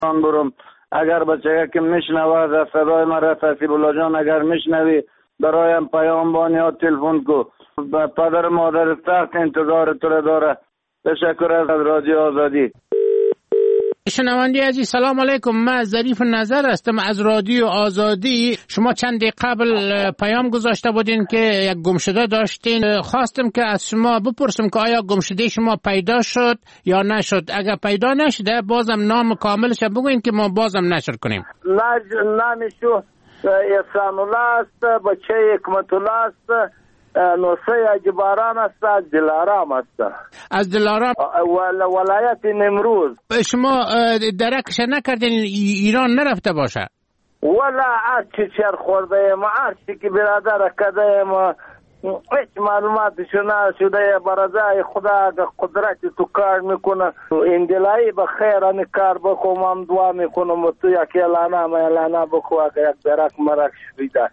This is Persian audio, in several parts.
برم. اگر بچه که میشنوه صدای مرا حسیب الله جان اگر میشنوی برایم پیام بانی یا تلفن کو. پدر مادر سخت انتظار تو را داره. تشکر از رادیو آزادی. شنوندگان عزیز سلام علیکم. من ظریف نظر هستم از رادیو آزادی. شما چند دقیقه قبل پیام گذاشته بودین که یک گمشده داشتین. خواستم که از شما بپرسم که آیا گمشده شما پیدا شد یا نشد. اگر پیدا نشده بازم نام کاملش بگوین که ما بازم نشر کنیم. نامشو احسان الله است، بچه حکمت الله است، نوسه اجباران است، از دلارام است. از دلارام ولایت نیمروز. شما درکش نکردین ایران نرفته باشه؟ ولا هرچی چر خورده ایم، هرچی که برادر کده ایم، هیچ معلوماتشو نشده. برازای خدا قدرتی تو کار میکنه. این دلایی بخیر این کار بکنم، هم دعا میکنم تو یک اعلانه بکو اگر یک درک مرک شویده.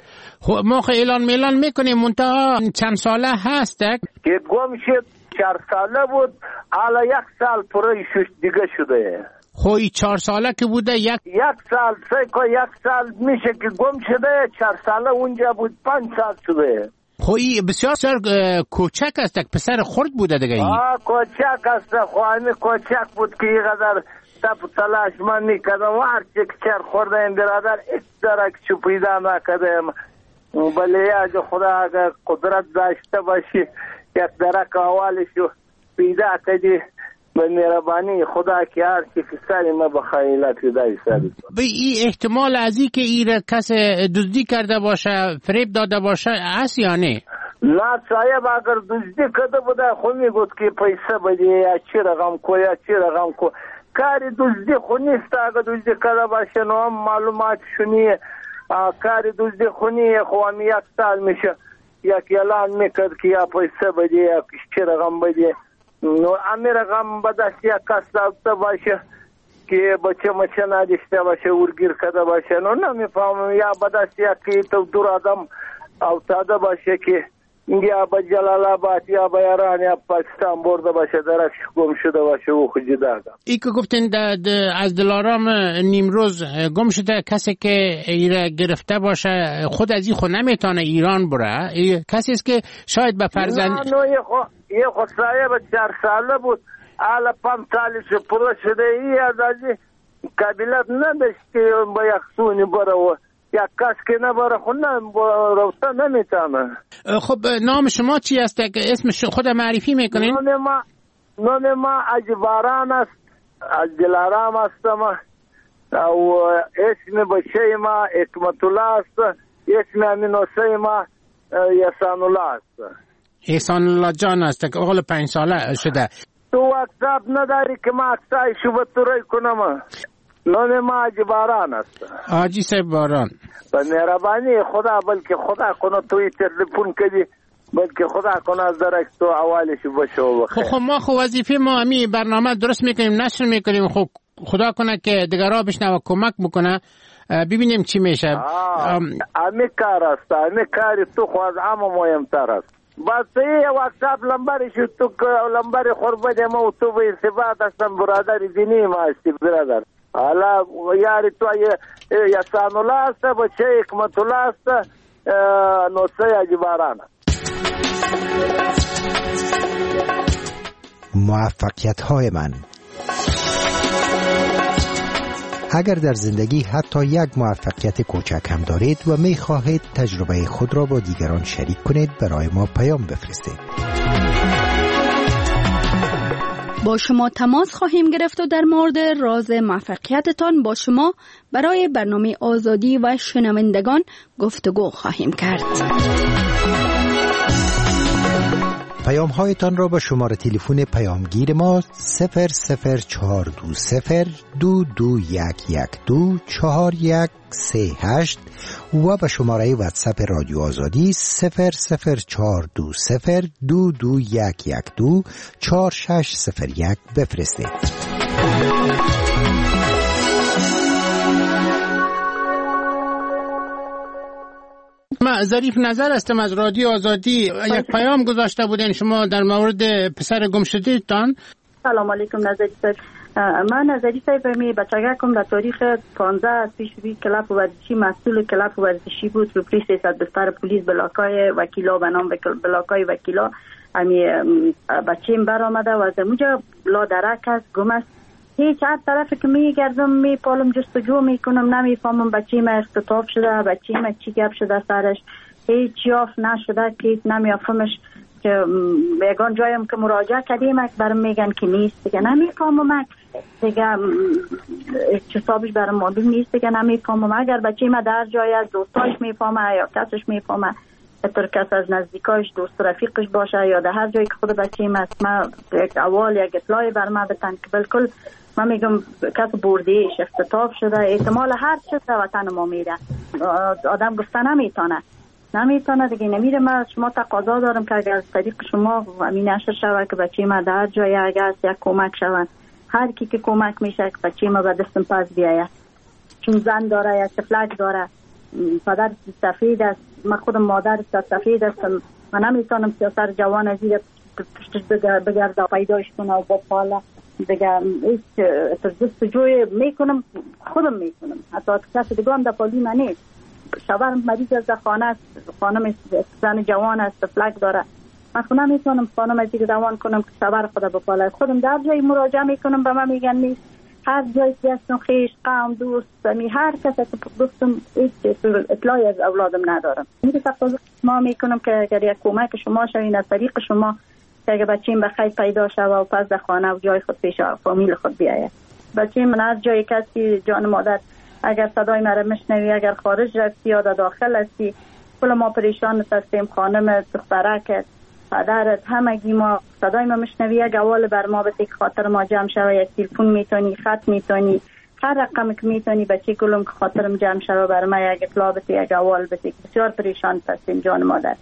خب ما اعلان میلان میکنیم منتها چند ساله هسته که گم شد 4 ساله بود، حالا 1 سال پره دیگه شده. خب 4 ساله که بوده یک سال سه 1 سال میشه که گم شده. 4 ساله اونجا بود، 5 سال شده. خب این بسیار کوچک است، پسر خرد بوده دیگه. کوچک است. خب همین کوچک بود که اینقدر تلاش من میکردم. هرچی که چر خورده این برادر ایک درک چو پیدا نکردم. بله یا خدا اگر قدرت داشته باشی یک درک اولشو پیدا کردی به مهربانی خدا که هر چی که سری ما بخیلت دایی سری. به این احتمال از این که این کس دزدی کرده باشه، فریب داده باشه هست یا نه؟ نه صاحب اگر دزدی کرده بوده خود میگود که پیسه بده یا چی رقم کو کاری دزدی خود نیست. اگر دزدی کرده باشه نو هم معلومات شونیه. کاری دزدی خونیه خو هم 1 سال میشه یک اعلان میکرد که یا پیسه بده یا چی رقم بده. نو امی رقم بدست یک کس داشته باشه که بچه مچه نداشته باشه ورگیر کرده باشه. نو نمیفهمم یا بدست یک تو دور آدم افتاده باشه که یا با جلال آباد یا با ایران یا پاکستان برده باشه درکش گم شده باشه او خود جدا. ای که گفتین از دلارام نیمروز گم شده کسی که ایره گرفته باشه خود از این خود نمیتونه ایران بره. کسی است که شاید به فرزند یه خود صاحب 4 ساله بود، حالا 5 سالش پره شده. ای از قبیلت نداشت که با یک سونی بره و یک کس که نبره خود رفته نمیتونه. خب نام شما چی است؟ اسم خود معرفی میکنین؟ نام ما اجباران است، از دلارام هستم و اسم بچه ما حکمت الله است، اسم امینوسه ما احسان الله است. احسان الله جان است که اقل 5 ساله شده. تو واتساپ نداری که ما اکتای شبت رای کنم؟ نام ما اجباران است. آجی صاحب باران. به مهربانی خدا بلکه خدا کنه توی تلفن کدی بلکه خدا کنه از درک تو اولش باشه و بخیر. خب ما وظیفه ما همین برنامه درست میکنیم، نشر میکنیم. خب خدا کنه که دیگرها بشنوه کمک بکنه ببینیم چی میشه. همین کار است، همین کاری تو خواهد اما مهمتر است. بس یه واتساپ لمبری شد تو لمبری خوربه ما و تو به ارتباط هستم برادر دینی ما هستی برادر. حالا یاری تو احسان الله است، بچه حکمت الله است، نوسه اجباران. موفقیت‌های من. اگر در زندگی حتی یک موفقیت کوچک هم دارید و می خواهید تجربه خود را با دیگران شریک کنید، برای ما پیام بفرستید. با شما تماس خواهیم گرفت و در مورد راز موفقیتتان با شما برای برنامه آزادی و شنوندگان گفتگو خواهیم کرد. پیام هایتان را با شماره تلفن پیامگیر ما 00420221112 4138 و به شماره واتساپ رادیو آزادی 00420221112 4601 بفرستید. من ظریف نظر هستم از رادیو آزادی. یک پیام گذاشته بودین شما در مورد پسر گمشده‌تان. سلام علیکم نظری صاحب. من از علی صاحب می بچگکم در تاریخ 15 از پیش روی کلاب ورزشی مسئول کلاب ورزشی بود رو پلیس 300 بستر پلیس بلاکای وکیلا به نام بلاکای وکیلا امی بچیم بر آمده و از اونجا لا درک است گم است. هیچ هر طرف که میگردم میپالم جستجو میکنم نمیفهمم بچیم اختطاف شده بچیم چی گپ شده سرش هیچ یافت نشده که نمیافهمش که یگان جایم که مراجعه کردیم برام میگن که نیست دیگه نمیفهمم دیگه حسابش برام معلوم نیست دیگه نمیفهمم. اگر بچیم در جای از دوستاش میفهمه یا کسش میفهمه هر کس از نزدیکاش دوست رفیقش باشه یا در هر جایی که خود بچیم است من یک اول یک اطلاعی بر ما بتن که بالکل من میگم کس بردیش اختطاف شده احتمال هر چیز در وطن ما میره آدم گفته نمیتونه دیگه نمیره. من شما تقاضا دارم که اگر از طریق شما همین نشر شود که بچه ما در جای اگر یک کمک شود هر کی که کمک میشه که بچه ما به دستم پس بیاید چون زن داره یا تفلک داره پدر سفید است من خودم مادر سفید هستم من نمیتونم سیاسر جوان از زیر پشتش بگرده پیداش کنه و با پاله دیگه هیچ جستجوی میکنم خودم میکنم حتی کسی دیگه هم در پالی من نیست. شوهرم مریض از خانه است خانم زن جوان است فلک داره من خودم نمیتونم خانم از دیگه روان کنم که شوهر خدا بپاله خودم در جایی مراجعه میکنم به من میگن نیست هر جایی که هستم خیش قوم دوست هر کسی که گفتم هیچ اطلاعی از اولادم ندارم. میگه تقاضا ما میکنم که اگر یک کمک شما شوین از طریق شما که اگر بچیم بخیر پیدا شود و پس در خانه و جای خود پیش فامیل خود بیاید بچیم من از جایی کسی جان مادر اگر صدای مرا میشنوی اگر خارج رفتی یا داخل هستی کل ما پریشان هستیم خانم دخترک پدرت همگی ما صدای ما میشنوی یک اول بر ما بده که خاطر ما جمع شوه یک تلفن میتونی خط میتونی هر رقم که میتونی بچه کلم که خاطرم جمع شوه بر ما یک اطلاع بده یک اول بده بسیار پریشان هستیم جان مادر.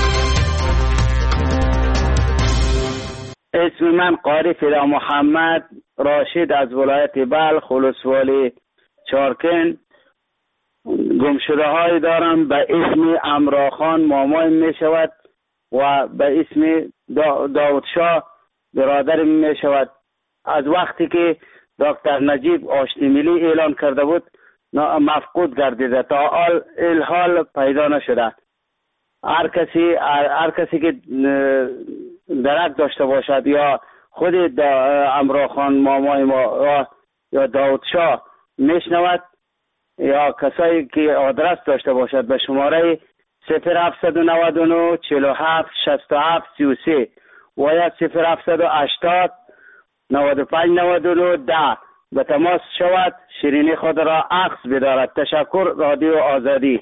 اسم من قاری فدا محمد راشد از ولایت بلخ ولسوالی چارکن گمشده های دارم به اسم امراخان مامایم می شود و به اسم داودشاه برادرم می شود. از وقتی که دکتر نجیب آشتی ملی اعلان کرده بود مفقود گردیده تا الحال پیدا نشده. هر کسی که درک داشته باشد یا خود امراخان مامای ما یا داودشاه میشنود یا کسایی که آدرس داشته باشد به شماره 0799 47 67 33 و یا 0780 95 99 10 به تماس شود شیرینی خود را عکس بدارد. تشکر رادیو آزادی.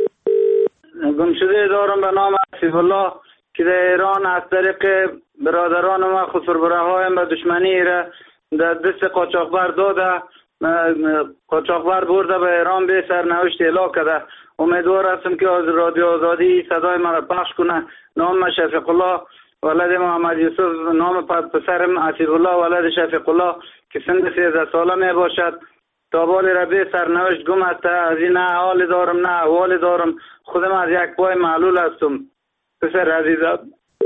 گمشده دارم به نام عفیف الله که در ایران از طریق برادران ما خسربره هایم به دشمنی را در دست قاچاقبر داده قاچاقبر برده به ایران به سرنوشت اعلام کرده. امیدوار هستم که از رادیو آزادی صدای من را پخش کنه. نام شفیق الله ولد محمد یوسف نام پسرم عفیف الله ولد شفیق الله که سن 13 ساله می باشد تا بالی را به سرنوشت گم است. از این نه حال دارم نه احوال دارم خودم از یک پای معلول هستم. پسر عزیزم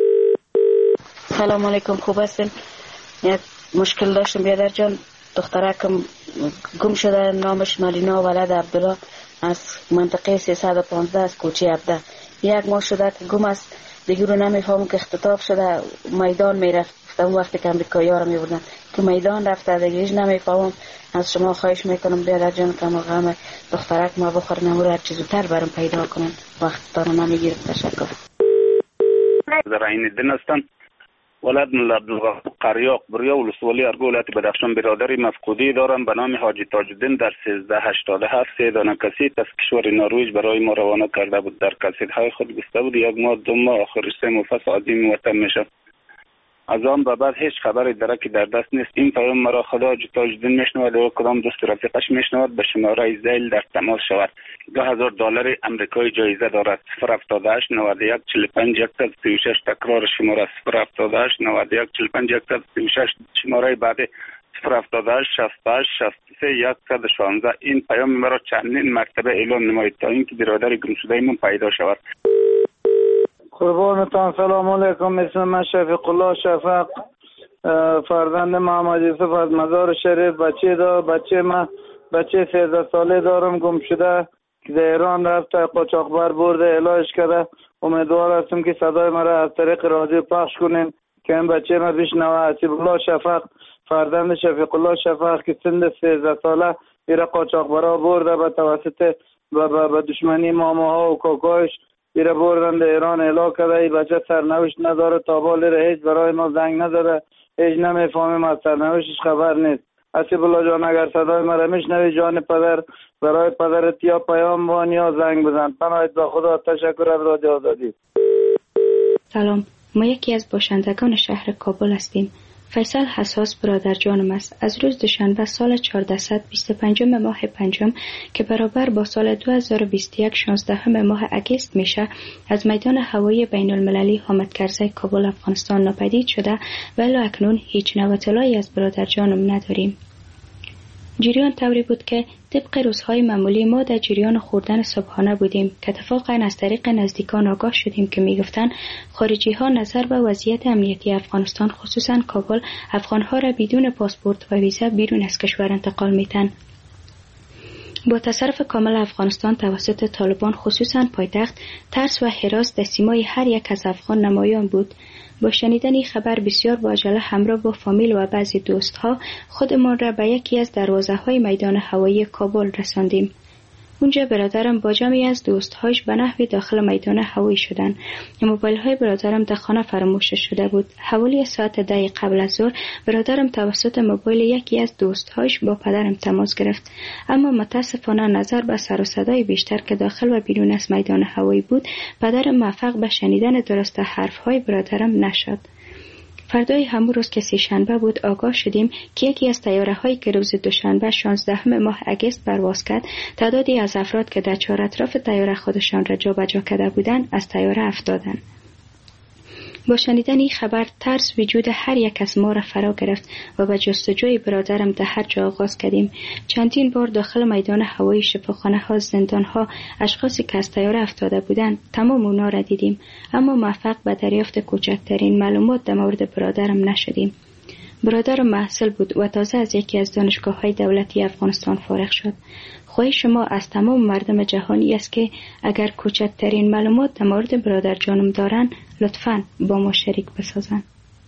سلام علیکم خوب هستین؟ یک مشکل داشتم بیادر جان دخترکم گم شده نامش ملینا ولد عبدالله از منطقه 315 از کوچه عبده یک ماه شده که گم است دیگه رو نمیفهمم که اختطاف شده میدان میرفت اون وقتی که امریکایی ها رو میبردن که میدان رفته دیگه هیچ نمیفهمم. از شما خواهش میکنم بیادر جان که ما غم دخترک ما بخور نمور هر چیزو تر برام پیدا کنن وقت دارم نمیگیرم. تشکر. در این دن هستم ولد ملا عبدالغفور قریاق بریا ولسوالی ارگو ولایت بدخشان برادری مفقودی دارم به نام حاجی تاج الدین در 1387 سه دانه کسید از کشور نروژ برای ما روانه کرده بود. در کسیدهای خود گفته بود یک ماه دو ماه آخر سه مفصل عظیم وطن میشه. از آن به بعد هیچ خبری درکی در دست نیست. این پیام مرا خدا حاجی تاج الدین میشنود و کدام دوست رفیقش میشنود به شماره زیل در تماس شود. $2000 امریکایی جایزه دارد. 078 91 45 136 تکرار شماره 078 91 45 136 شماره بعد 078 68 63 116. این پیام مرا چندین مرتبه اعلام نمایید تا اینکه برادر گمشده من پیدا شود. قربانتان سلام علیکم. اسم من شفیق الله شفق فرزند محمد یوسف از مزار شریف بچه 13 ساله دارم گم شده که در ایران رفته، قاچاقبر برده علاج کرده. امیدوار هستم که صدای مرا از طریق رادیو پخش کنین که این بچه ما بشنوه. حسیب الله شفق، فرزند شفیق الله شفق که سن 13 ساله ایره قاچاقبرها برده به توسط به دشمنی ماماها و کاکایش ایره بردن در ایران اعلام کرده. این بچه سرنوشت نداره، تا بالی هیچ برای ما زنگ نداره، هیچ نمیفهمیم از سرنوشتش خبر نیست. حسیب الله جان اگر صدای مرا میشنوی جان پدر، برای پدرت یا پیام بان یا زنگ بزن. پناهت به خدا. تشکر از رادیو آزادی. سلام، ما یکی از باشندگان شهر کابل هستیم. فیصل حساس برادر جانم است. از روز دوشنبه سال 1425 ماه پنجم که برابر با سال 2021 16 ماه اگست میشه، از میدان هوایی بین المللی حامد کرزی کابل افغانستان ناپدید شده و الی اکنون هیچ نوع اطلاعی از برادر جانم نداریم. جریان طوری بود که طبق روزهای معمولی ما در جریان خوردن صبحانه بودیم که اتفاقا از طریق نزدیکان آگاه شدیم که میگفتن خارجی ها نظر به وضعیت امنیتی افغانستان خصوصا کابل افغانها را بدون پاسپورت و ویزا بیرون از کشور انتقال میتن. با تصرف کامل افغانستان توسط طالبان خصوصا پایتخت، ترس و هراس در سیمای هر یک از افغان نمایان بود. با شنیدن این خبر بسیار با عجله همراه با فامیل و بعضی دوستها خودمان را به یکی از دروازه‌های میدان هوایی کابل رساندیم. اونجا برادرم با جمعی از دوستهاش به نحوی داخل میدان هوایی شدن. موبایل های برادرم در خانه فراموش شده بود. حوالی ساعت 10 قبل از ظهر برادرم توسط موبایل یکی از دوستهاش با پدرم تماس گرفت، اما متاسفانه نظر به سر و صدای بیشتر که داخل و بیرون از میدان هوایی بود، پدرم موفق به شنیدن درست حرفهای برادرم نشد. فردای همون روز که سه‌شنبه بود آگاه شدیم که یکی از طیاره‌هایی که روز دوشنبه 16 ماه اگست پرواز کرد، تعدادی از افراد که در چهار اطراف طیاره خودشان را جابجا کرده بودند از طیاره افتادند. با شنیدن این خبر ترس وجود هر یک از ما را فرا گرفت و به جستجوی برادرم در هر جا آغاز کردیم. چندین بار داخل میدان هوایی، شفاخانه ها، زندان ها، اشخاصی که از طیاره افتاده بودند تمام اونا را دیدیم، اما موفق به دریافت کوچکترین معلومات در مورد برادرم نشدیم. برادرم محصل بود و تازه از یکی از دانشگاه‌های دولتی افغانستان فارغ شد. خواهش شما از تمام مردم جهانی است که اگر کوچکترین معلومات در مورد برادر جانم دارن لطفاً با ما شریک بسازن.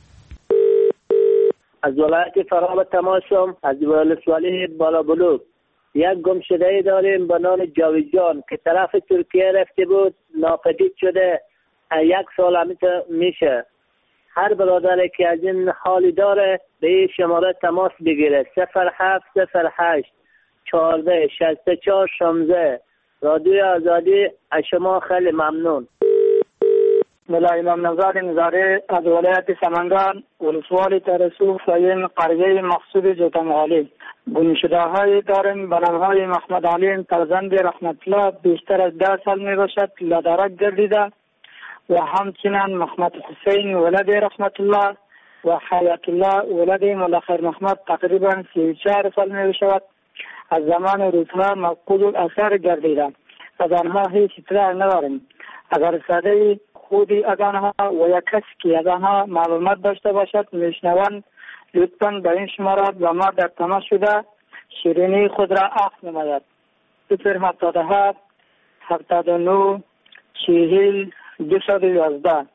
از ولایت فراب تماشم از ولسوالی بالا بلوک یک گمشده داریم به نام جاویدجان که طرف ترکیه رفته بود، ناپدید شده. 1 سال میشه. هر برادری که از این حالی داره به این شماره تماس بگیره. 0708 14 64 16. رادیو آزادی از شما خیلی ممنون. ملا امام نزار نزاره از ولایت سمنگان ولسوالی ترسوخ سایم قریه مقصود جوتنگالی. گمشده های داریم به نام های محمد علی فرزند رحمت الله بیشتر از 10 سال می باشد لادرک گردیده و همچنین محمد حسین ولد رحمت الله و حیات الله ولد ملخر محمد تقریبا 34 سال می باشد. از زمان روزها مفقود الاثر گردیده. از آنها هیچ اطلاع نداریم. اگر صدای خودی از آنها و یا کسی که از آنها معلومات داشته باشد میشنوند لطفاً به این شمارات با ما در تماس شده شیرینی خود را عفو نماید. 077 79 40 211.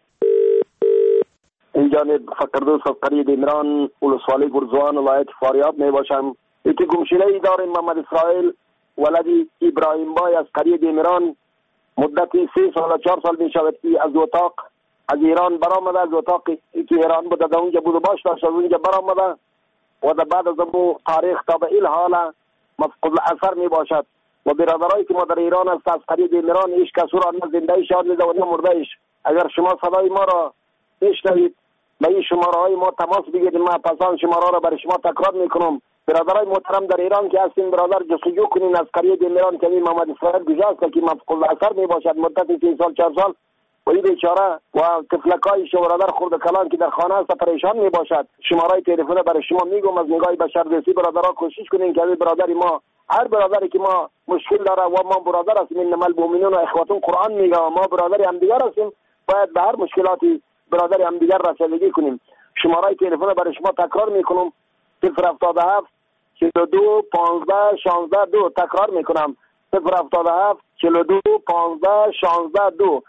این جانب فقردوس از قریه دیمران ولسوالی گرزوان ولایت فاریاب می باشم. یکی گمشده ای داریم محمد اسرائیل ولدی ابراهیم بای از قریه دیمران مدتی 3 سال 4 سال می شود که از اتاق از ایران برآمده. از اتاقی که ایران بوده در اونجا بود و باش داشت از اونجا برآمده و در بعد از اون تاریخ تا به این حال مفقود الاثر می باشد. و برادرایی که ما در ایران است از قریه دیمران هیچ کس را نه زنده شاد نیده و نه مرده ایش. اگر شما صدای ما را بشنوید به این شماره های ما تماس بگیرید. ما پسان شماره را برای شما تکرار میکنم. برادرای محترم در ایران که هستین برادر جستجو کنین از قریه دیمران که این محمد اسرائیل گذاشت که مفقود الاثر می باشد مدت 3 سال 4 سال و این بیچاره و طفلکای شو برادر خرد کلان که در خانه است پریشان می باشد. شماره تلفن برای شما میگم از نگاه بشردوستی برادرها کوشش کنین که برادری ما هر برادری که ما مشکل داره و ما برادر هستیم انما المؤمنون اخوة قرآن میگه و ما برادر همدیگر هستیم باید به هر مشکلاتی برادر همدیگر رسیدگی کنیم. شماره تلفن برای شما تکرار میکنم 077 42 15 16 2. تکرار میکنم 077 42 15 16 2.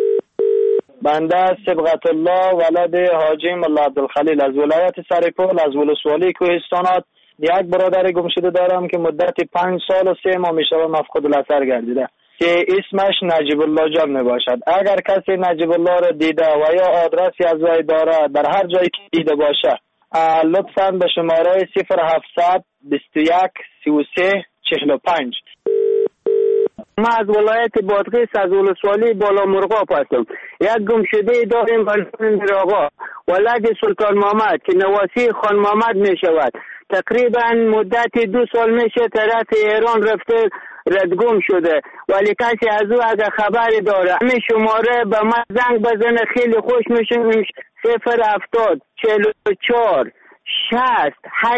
بنده صبغت الله ولد حاجی ملا عبدالخلیل از ولایت سرپل از ولسوالی کوهستانات یک برادر گمشده دارم که مدت 5 سال و 3 ماه میشه مفقود الاثر گردیده که اسمش نجیب الله جان میباشد. اگر کسی نجیب الله را دیده و یا آدرسی از وی داره در هر جایی که دیده باشه لطفاً به شماره 0700 21 33 45. ما از ولایت بادغیس از ولسوالی بالا مرغاب هستم. یک گمشده داریم به نام میرآقا ولد سلطان محمد که نواسی خان محمد می شود. تقریبا مدت 2 سال میشه طرف ایران رفته ردگم شده ولی کسی از او اگر خبری داره همین شماره به من زنگ بزنه خیلی خوش میشه. 070 44 60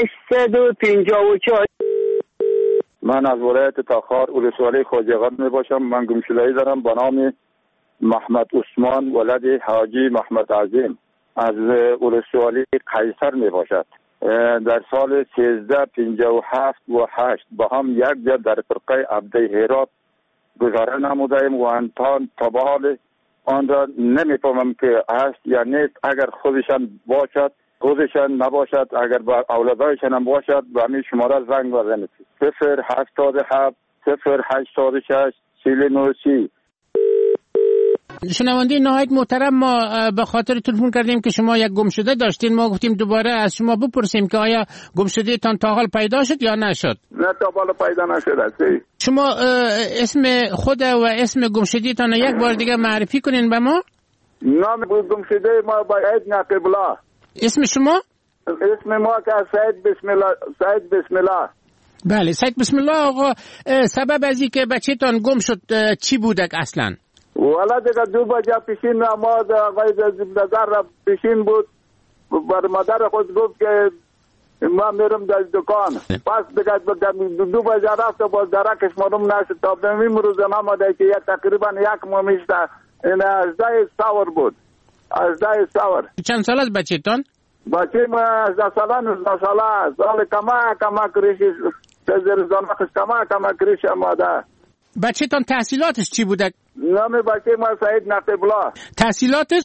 854. من از ولایت تاخار ولسوالی خواجگان می باشم. من گمشده‌ای دارم به نام محمد عثمان ولد حاجی محمد عظیم از ولسوالی قیصر می باشد. در سال 1357 و 8 با هم یک جا در فرقه عبده هرات گذاره نمودیم و انتان تا به حال آن را نمیفهمم که هست یا نیست. اگر خودشان باشد خودشان نباشد اگر با اولادایشان هم باشد به همین شماره زنگ بزنید 077 086 3930. شنونده نهایت محترم، ما به خاطر تلفن کردیم که شما یک گمشده داشتین. ما گفتیم دوباره از شما بپرسیم که آیا گمشده تان تا حال پیدا شد یا نشد؟ نه تا حال پیدا نشد. شما اسم خود و اسم گمشده تان یک بار دیگه معرفی کنین به ما. نام گمشده ما باید نقیب الله. اسم شما؟ اسم ما که سید بسم الله. سید بسم الله. بله سید بسم الله. آقا سبب از این که بچه تان گم شد چی بودک اصلا؟ والا دیگه 2 بجه پیشین نماز آقای نظر را پیشین بود. بر مادر خود گفت که ما میرم در دکان. پس دیگه 2 بجه رفت و باز درکش معلوم نشد. تا به امروز نماده که تقریبا 1 ماه میشته. این 18 سور بود. 18 سور. چند سال از بچه تان؟ بچه ما 18 ساله 19 ساله. سال کما کریشی زرزانخش کما کریشی ماده. بچه تان تحصیلاتش چی بوده؟ نام بچه ما سید نقیب الله. تحصیلاتش؟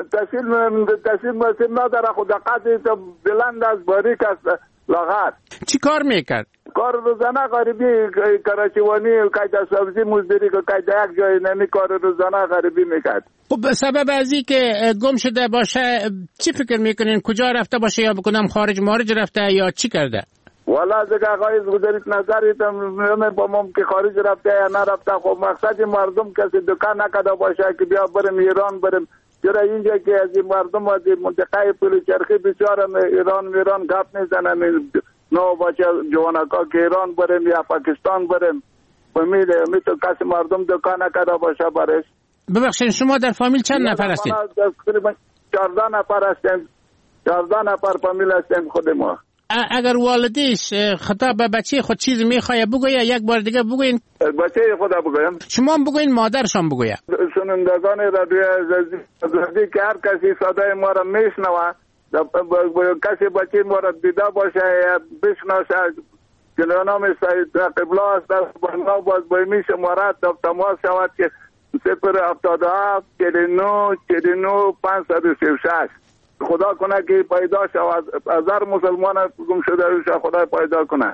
تحصیل نداره خود قدری تو بلند از باریک است لاغر. چی کار میکرد؟ کار روزانه غریبی کراچیوانی قاعده سبزی مزدوری که قاعده یک جای نمی کار روزانه غریبی میکرد. خب سبب از این که گم شده باشه چی فکر میکنین؟ کجا رفته باشه یا بکنم خارج مارج رفته یا چی کرده؟ والا دیگه آقای گذارید نظریت با مم که خارج رفته یا نرفته. خب مقصد مردم کسی دکان نکده باشه که بیا بریم ایران بریم. چرا اینجا که از این مردم از منطقه پل چرخی بسیار ایران گپ میزنن. نو بچه جوانکا که ایران بریم یا پاکستان بریم. می تو کسی مردم دکان نکده باشه برش. ببخشید شما در فامیل چند نفر هستید؟ تقریبا 14 نفر هستیم. 14 نفر فامیل هستیم خود ما. اگر والدیش خطاب به بچه خود چیز میخواه بگویه یک بار دیگه بگوین. بچه خدا بگویم. شما هم بگوین مادرشان بگویه. شنوندگان رادیو عزیزی که هر کسی صدای ما را میشنوه کسی بچه ما را دیده باشه یا بشناسه که نام سید نقیب الله است با باز بایمی شماره تماس شود که 077 49 49 536. خدا کنه که پیدا شود. از هر مسلمان گم شده روش خدا پیدا کنه.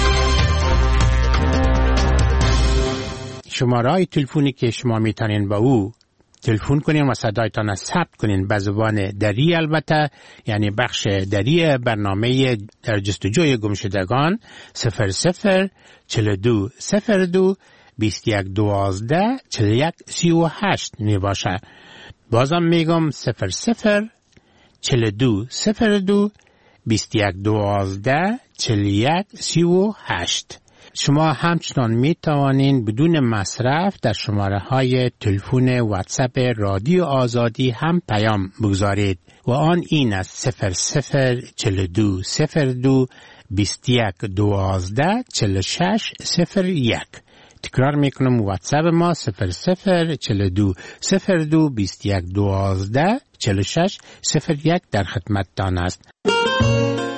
شماره تلفنی که شما میتونین با او تلفن کنین و صدایتان ثبت کنین به زبان دری، البته یعنی بخش دری برنامه در جستجوی گمشدگان 00 42 02 21 12 41 38 می باشه. بازم میگم 00 42 02 21 12 41 38. شما همچنان می توانین بدون مصرف در شماره های تلفن واتساپ رادیو آزادی هم پیام بگذارید و آن این است 00 42 02 21 12 46 01. تکرار میکنم واتساپ ما 0042 02 21 12 46 01 در خدمتتان است.